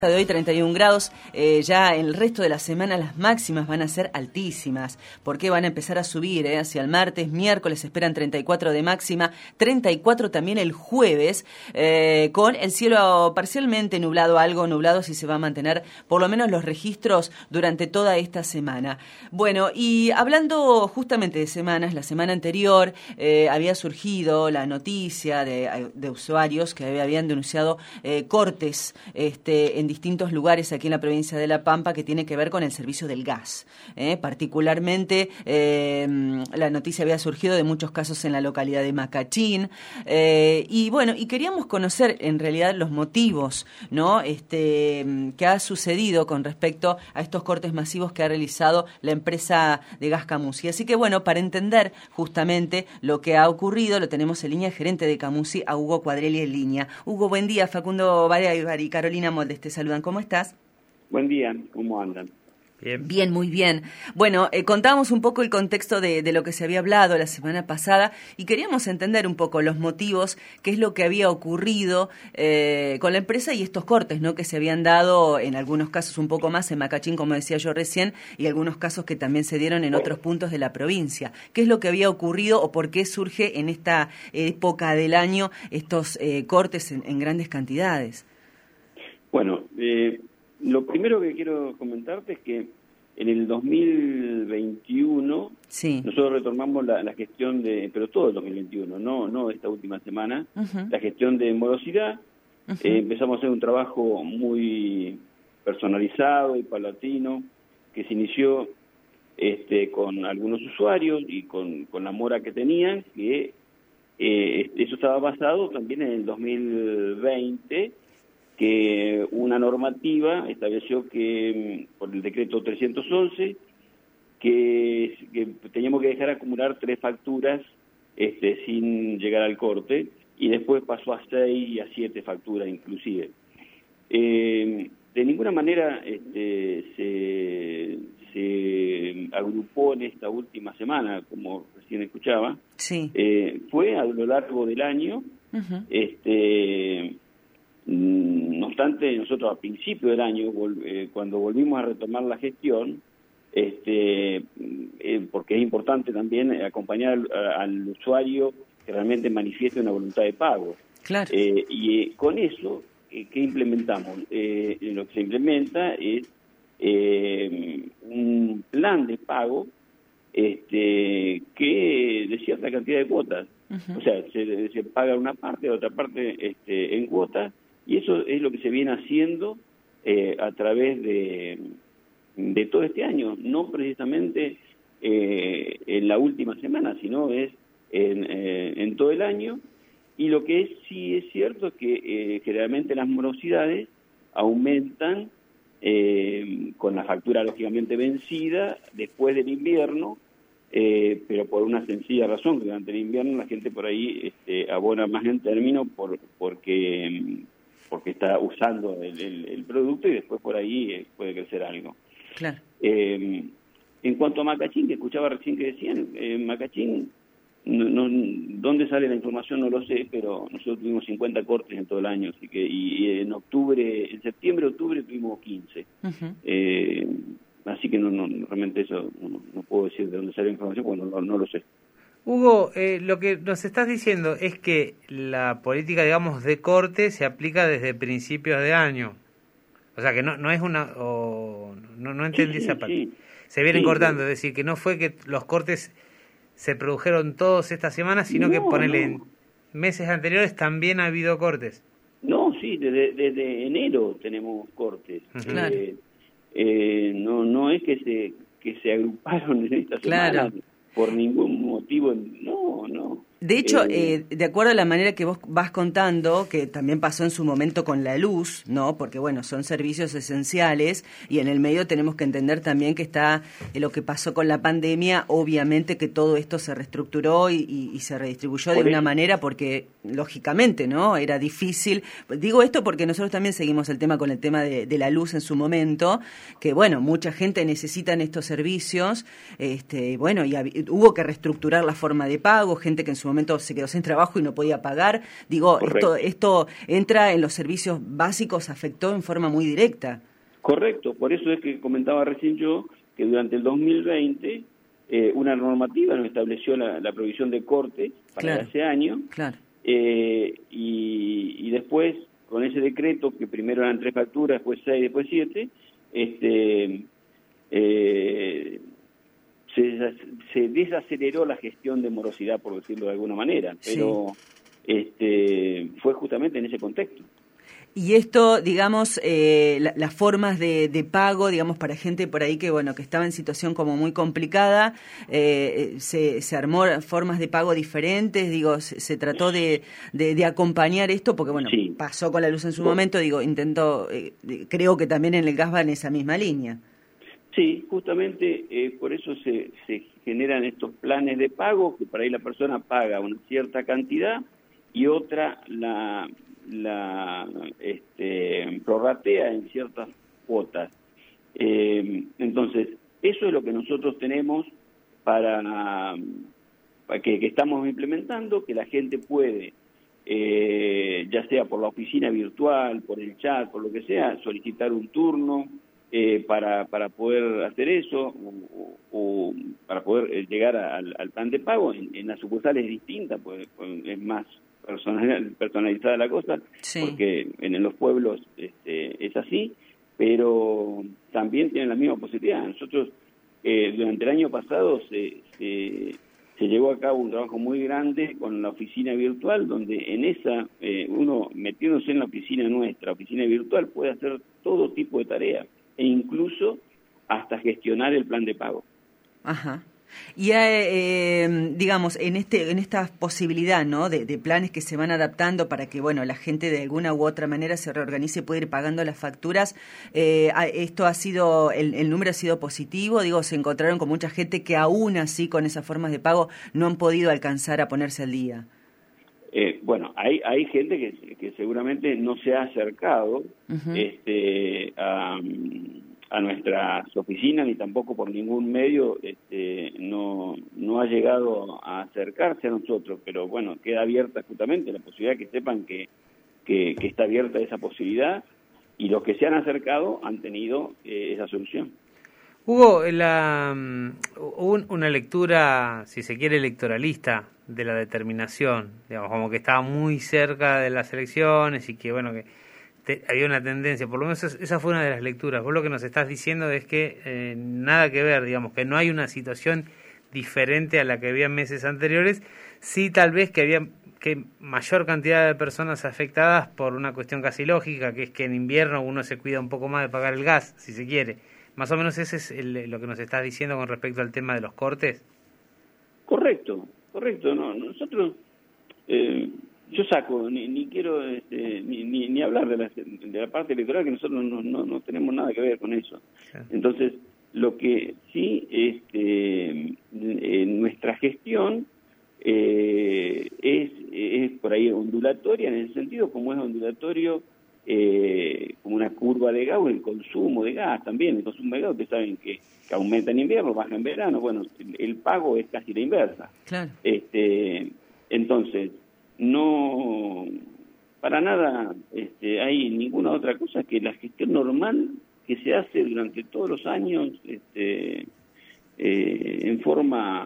De hoy 31 grados, ya el resto de la semana las máximas van a ser altísimas, porque van a empezar a subir hacia el martes, miércoles esperan 34 de máxima, 34 también el jueves, con el cielo parcialmente nublado, algo nublado, si se va a mantener por lo menos los registros durante toda esta semana. Bueno, y hablando justamente de semanas, la semana anterior había surgido la noticia de usuarios que habían denunciado cortes en distintos lugares aquí en la provincia de La Pampa que tiene que ver con el servicio del gas. Particularmente la noticia había surgido de muchos casos en la localidad de Macachín. Y bueno, y queríamos conocer en realidad los motivos, ¿no? Que ha sucedido con respecto a estos cortes masivos que ha realizado la empresa de gas Camusi. Así que bueno, para entender justamente lo que ha ocurrido, lo tenemos en línea, gerente de Camusi, a Hugo Cuadrelli en línea. Hugo, buen día. Facundo Varela y Carolina Moldes te saludan. ¿Cómo estás? Buen día, ¿cómo andan? Bien, muy bien. Bueno, contábamos un poco el contexto de lo que se había hablado la semana pasada y queríamos entender un poco los motivos, qué es lo que había ocurrido con la empresa y estos cortes, ¿no? Que se habían dado en algunos casos un poco más en Macachín, como decía yo recién, y algunos casos que también se dieron en otros puntos de la provincia. ¿Qué es lo que había ocurrido o por qué surge en esta época del año estos cortes en grandes cantidades? Bueno, lo primero que quiero comentarte es que en el 2021 sí. Nosotros retomamos la gestión pero todo el 2021, no esta última semana, la gestión de morosidad. Empezamos a hacer un trabajo muy personalizado y paulatino que se inició con algunos usuarios y con la mora que tenían, que eso estaba basado también en el 2020, que una normativa estableció que, por el decreto 311, que teníamos que dejar acumular 3 facturas sin llegar al corte, y después pasó a 6 y a 7 facturas inclusive. De ninguna manera se agrupó en esta última semana, como recién escuchaba. Sí. Fue a lo largo del año. No obstante, nosotros a principio del año, cuando volvimos a retomar la gestión, porque es importante también acompañar al usuario que realmente manifieste una voluntad de pago. Claro. Con eso, ¿qué implementamos? Lo que se implementa es un plan de pago que de cierta cantidad de cuotas. O sea, se paga una parte, otra parte en cuotas. Y eso es lo que se viene haciendo a través de todo este año, no precisamente en la última semana, sino es en todo el año. Y lo que sí es cierto es que generalmente las morosidades aumentan con la factura lógicamente vencida después del invierno, pero por una sencilla razón, que durante el invierno la gente por ahí abona más en términos porque está usando el producto y después por ahí puede crecer algo. Claro. En cuanto a Macachín, que escuchaba recién que decían, Macachín, ¿dónde sale la información? No lo sé, pero nosotros tuvimos 50 cortes en todo el año, así que y en septiembre, octubre tuvimos 15. Así que realmente eso no puedo decir de dónde sale la información, porque no lo sé. Hugo, lo que nos estás diciendo es que la política, digamos, de corte se aplica desde principios de año. O sea, que no es una... No entendí esa parte. Sí. Se vienen cortando, es decir, que no fue que los cortes se produjeron todos esta semana, sino que en meses anteriores también ha habido cortes. No, sí, desde enero tenemos cortes. Claro. No es que se agruparon en esta semana por ningún motivo, no. De hecho, de acuerdo a la manera que vos vas contando, que también pasó en su momento con la luz, ¿no? Porque, bueno, son servicios esenciales y en el medio tenemos que entender también que está lo que pasó con la pandemia, obviamente que todo esto se reestructuró y se redistribuyó de una manera porque, lógicamente, ¿no? Era difícil. Digo esto porque nosotros también seguimos el tema con el tema de la luz en su momento, que, bueno, mucha gente necesita estos servicios, bueno, y hubo que reestructurar la forma de pago, gente que en su momento se quedó sin trabajo y no podía pagar. Digo, esto entra en los servicios básicos, afectó en forma muy directa. Correcto, por eso es que comentaba recién yo que durante el 2020 una normativa nos estableció la provisión de corte para ese año, y después con ese decreto, que primero eran 3 facturas, después 6, después 7, se desaceleró la gestión de morosidad, por decirlo de alguna manera, pero fue justamente en ese contexto. Y esto, digamos, las formas de pago, digamos, para gente por ahí que, bueno, que estaba en situación como muy complicada, se armó formas de pago diferentes, digo, se trató de acompañar esto, porque, bueno, pasó con la luz en su momento, digo, creo que también en el gas va en esa misma línea. Sí, justamente por eso se generan estos planes de pago, que por ahí la persona paga una cierta cantidad y otra la prorratea en ciertas cuotas. Entonces, eso es lo que nosotros tenemos para que estamos implementando, que la gente puede, ya sea por la oficina virtual, por el chat, por lo que sea, solicitar un turno para poder hacer eso, o para poder llegar al plan de pago. En las sucursales es distinta, pues es más personalizada la cosa, porque en los pueblos es así, pero también tienen la misma posibilidad. Nosotros durante el año pasado se llevó a cabo un trabajo muy grande con la oficina virtual, donde en esa uno, metiéndose en la oficina nuestra, oficina virtual, puede hacer todo tipo de tareas e incluso hasta gestionar el plan de pago. Ajá. Y digamos, en esta posibilidad, ¿no?, de planes que se van adaptando para que, bueno, la gente de alguna u otra manera se reorganice y pueda ir pagando las facturas, esto ha sido, el número ha sido positivo, digo, se encontraron con mucha gente que aún así con esas formas de pago no han podido alcanzar a ponerse al día. Bueno, hay gente que seguramente no se ha acercado a nuestras oficinas, ni tampoco por ningún medio no ha llegado a acercarse a nosotros, pero bueno, queda abierta justamente la posibilidad, que sepan que está abierta esa posibilidad, y los que se han acercado han tenido esa solución. Hugo, hubo una lectura, si se quiere, electoralista de la determinación, digamos, como que estaba muy cerca de las elecciones y que, bueno, que había una tendencia, por lo menos esa fue una de las lecturas. Vos lo que nos estás diciendo es que nada que ver, digamos, que no hay una situación diferente a la que había meses anteriores, sí tal vez que había mayor cantidad de personas afectadas por una cuestión casi lógica, que es que en invierno uno se cuida un poco más de pagar el gas, si se quiere. Más o menos ese es lo que nos estás diciendo con respecto al tema de los cortes. Correcto. No, nosotros, yo saco, ni quiero ni hablar de la parte electoral, que nosotros no tenemos nada que ver con eso. Claro. Entonces, lo que sí en nuestra gestión es por ahí ondulatoria, en el sentido como es ondulatorio como una curva de gas, o el consumo de gas también. El consumo de gas, ustedes saben que aumenta en invierno, baja en verano. Bueno, el pago es casi la inversa. Claro. Entonces, no, para nada hay ninguna otra cosa que la gestión normal que se hace durante todos los años en forma,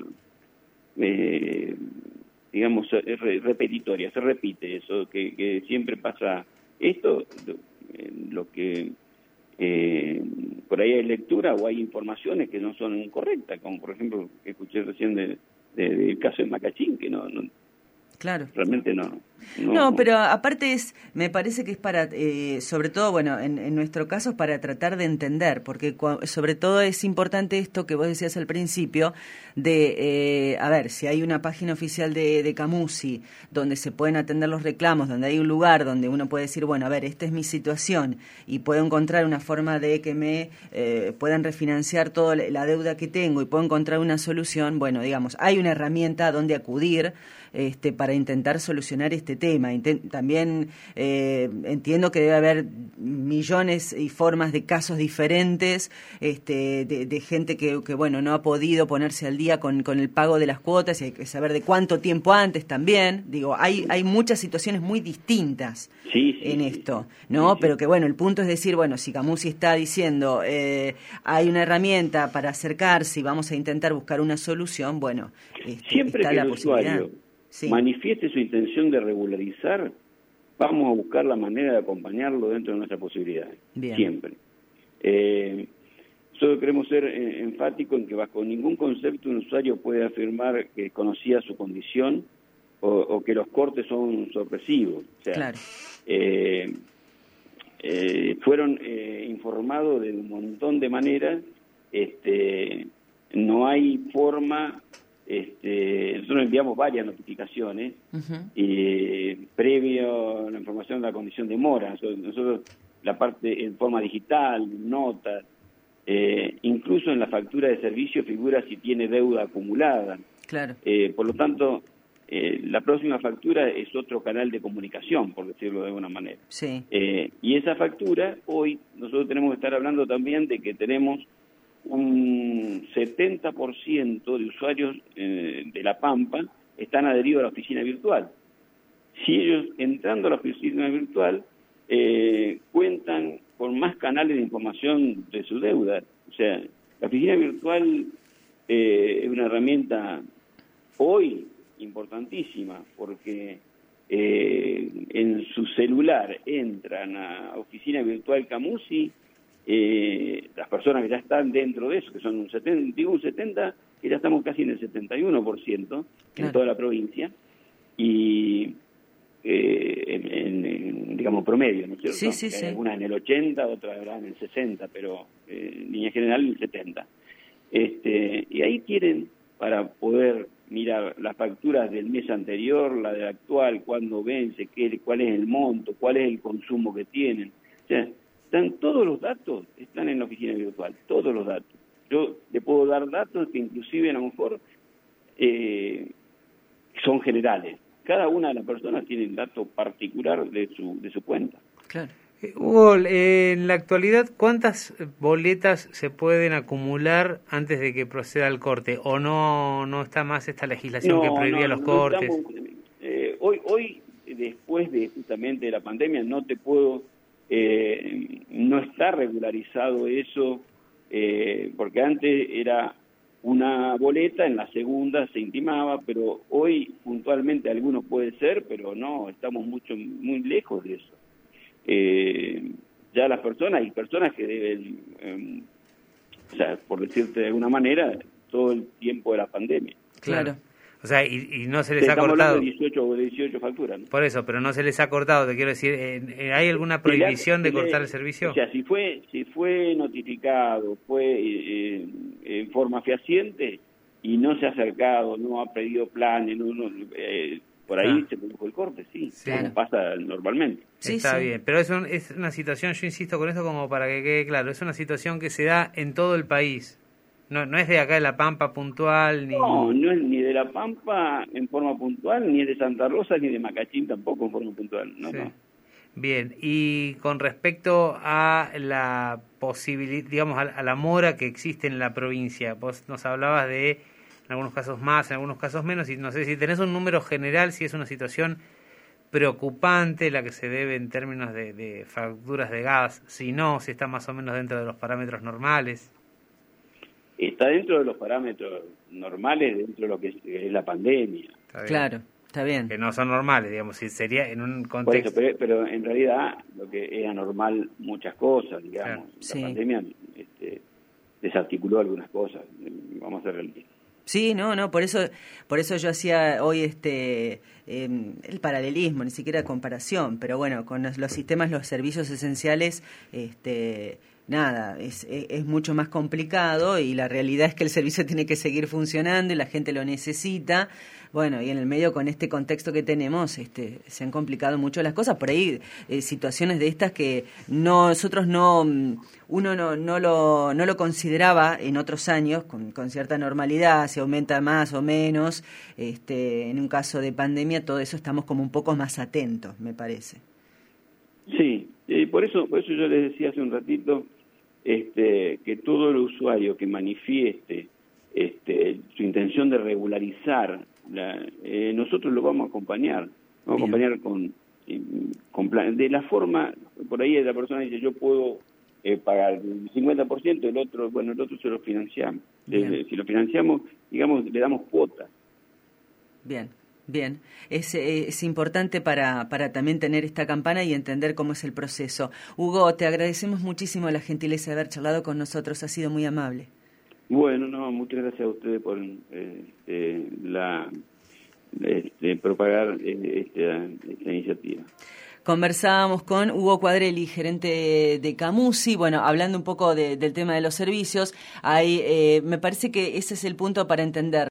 digamos, repetitoria. Se repite eso, que siempre pasa. Esto, lo que por ahí hay lectura o hay informaciones que no son correctas, como por ejemplo que escuché recién del caso de Macachín, que no claro, realmente no, pero aparte me parece que es para, sobre todo, bueno, en nuestro caso es para tratar de entender, porque sobre todo es importante esto que vos decías al principio, de, a ver, si hay una página oficial de Camusi, donde se pueden atender los reclamos, donde hay un lugar donde uno puede decir, bueno, a ver, esta es mi situación, y puedo encontrar una forma de que me puedan refinanciar toda la deuda que tengo, y puedo encontrar una solución, bueno, digamos, hay una herramienta donde acudir, para para intentar solucionar este tema. También entiendo que debe haber millones y formas de casos diferentes, de gente que bueno, no ha podido ponerse al día con el pago de las cuotas, y hay que saber de cuánto tiempo antes también. Digo, hay muchas situaciones muy distintas en esto, ¿no? Sí. Pero que bueno, el punto es decir, bueno, si Camusi está diciendo hay una herramienta para acercarse y vamos a intentar buscar una solución, bueno, siempre está que la el posibilidad. usuario manifieste su intención de regularizar, vamos a buscar la manera de acompañarlo dentro de nuestras posibilidades. Bien. Siempre. Solo queremos ser enfáticos en que bajo ningún concepto un usuario puede afirmar que conocía su condición o que los cortes son sorpresivos. O sea, claro. Fueron informados de un montón de maneras. No hay forma. Nosotros enviamos varias notificaciones previo a la información de la condición de mora. Nosotros la parte en forma digital, notas, incluso en la factura de servicio figura si tiene deuda acumulada. Claro. Por lo tanto, la próxima factura es otro canal de comunicación, por decirlo de alguna manera. Sí. Y esa factura, hoy nosotros tenemos que estar hablando también de que tenemos un 70% de usuarios de La Pampa están adheridos a la oficina virtual. Si ellos, entrando a la oficina virtual, cuentan con más canales de información de su deuda. O sea, la oficina virtual es una herramienta hoy importantísima, porque en su celular entran a Oficina Virtual Camusi, las personas que ya están dentro de eso, que son un 70, que ya estamos casi en el 71% en toda la provincia, y digamos promedio, ¿no es cierto? Sí. Algunas en el 80, otras en el 60, pero en línea general en el 70. Y ahí tienen para poder mirar las facturas del mes anterior, la del actual, cuándo vence, cuál es el monto, cuál es el consumo que tienen. O sea, están todos los datos, están en la oficina virtual, todos los datos. Yo le puedo dar datos que inclusive a lo mejor son generales. Cada una de las personas tiene el dato particular de su cuenta. Claro. Hugo, en la actualidad, ¿cuántas boletas se pueden acumular antes de que proceda el corte? ¿O no está más esta legislación que prohibía los cortes? Hoy, después de justamente de la pandemia, no te puedo... no está regularizado eso, porque antes era una boleta, en la segunda se intimaba, pero hoy puntualmente algunos puede ser, pero no, estamos muy lejos de eso. Ya las personas, hay personas que deben, o sea, por decirte de alguna manera, todo el tiempo de la pandemia. Claro. O sea, y no se les ha cortado. Estamos hablando de 18 facturas, ¿no? Por eso, pero no se les ha cortado, te quiero decir, ¿hay alguna prohibición de cortar el servicio? O sea, si fue notificado, fue en forma fehaciente y no se ha acercado, no ha pedido planes, por ahí se produjo el corte, sí. Como pasa normalmente. Está bien, pero es una situación, yo insisto con esto como para que quede claro, es una situación que se da en todo el país. No es de acá de La Pampa puntual, ni... No es ni de La Pampa en forma puntual, ni es de Santa Rosa, ni de Macachín tampoco en forma puntual. No. Bien, y con respecto a la posibilidad, digamos, a la mora que existe en la provincia, vos nos hablabas de, en algunos casos más, en algunos casos menos, y no sé si tenés un número general, si es una situación preocupante la que se debe en términos de facturas de gas, si está más o menos dentro de los parámetros normales. Está dentro de los parámetros normales, dentro de lo que es la pandemia. Claro, está bien. Que no son normales, digamos, si sería en un contexto... Por eso, pero en realidad lo que es anormal muchas cosas, digamos. La pandemia desarticuló algunas cosas, vamos a ser realistas. Sí, no, por eso yo hacía hoy el paralelismo, ni siquiera comparación, pero bueno, con los sistemas, los servicios esenciales, nada, es mucho más complicado y la realidad es que el servicio tiene que seguir funcionando y la gente lo necesita. Bueno, y en el medio con este contexto que tenemos, se han complicado mucho las cosas. Por ahí situaciones de estas que nosotros uno no lo consideraba en otros años con cierta normalidad, si aumenta más o menos. En un caso de pandemia, todo eso estamos como un poco más atentos, me parece. Sí, por eso yo les decía hace un ratito que todo el usuario que manifieste su intención de regularizar, nosotros lo vamos a acompañar. Vamos a acompañar con plan, de la forma, por ahí la persona dice, yo puedo pagar el 50%, el otro se lo financiamos. Si lo financiamos, digamos, le damos cuotas. Bien. Bien, es importante para también tener esta campana y entender cómo es el proceso. Hugo, te agradecemos muchísimo la gentileza de haber charlado con nosotros, ha sido muy amable. Bueno, muchas gracias a ustedes por propagar esta iniciativa. Conversábamos con Hugo Cuadrelli, gerente de Camusi, bueno, hablando un poco del tema de los servicios. Me parece que ese es el punto para entender.